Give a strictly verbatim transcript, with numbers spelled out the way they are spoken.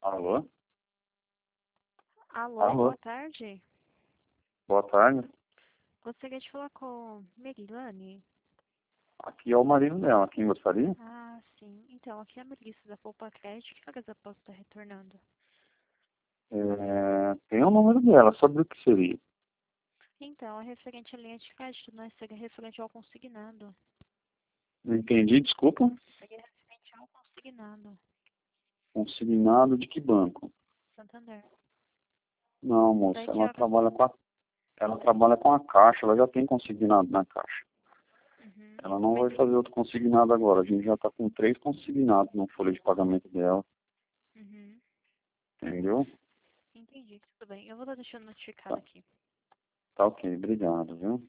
Alô? Alô, Alô? boa tarde. Boa tarde. Gostaria de falar com Merilane. Aqui é o marido dela. Quem gostaria? Ah, sim. Então, aqui é a Melissa da Poupa Crédito. Que horas eu posso estar retornando? É, tem o número dela. Sobre o que seria? Então, é referente à linha de crédito, né? Seria referente ao consignado. Não entendi, desculpa. Seria referente ao consignado. Consignado de que banco? Santander. Não, moça. Daí que Ela horas? trabalha com a, ela trabalha com a Caixa. Ela já tem consignado na Caixa. Uhum. Ela não Mas, vai fazer outro consignado agora. A gente já está com três consignados no folha de pagamento dela. uhum. Entendeu? Entendi, tudo bem. Eu vou estar deixando notificado Tá, aqui. tá ok. Obrigado, viu?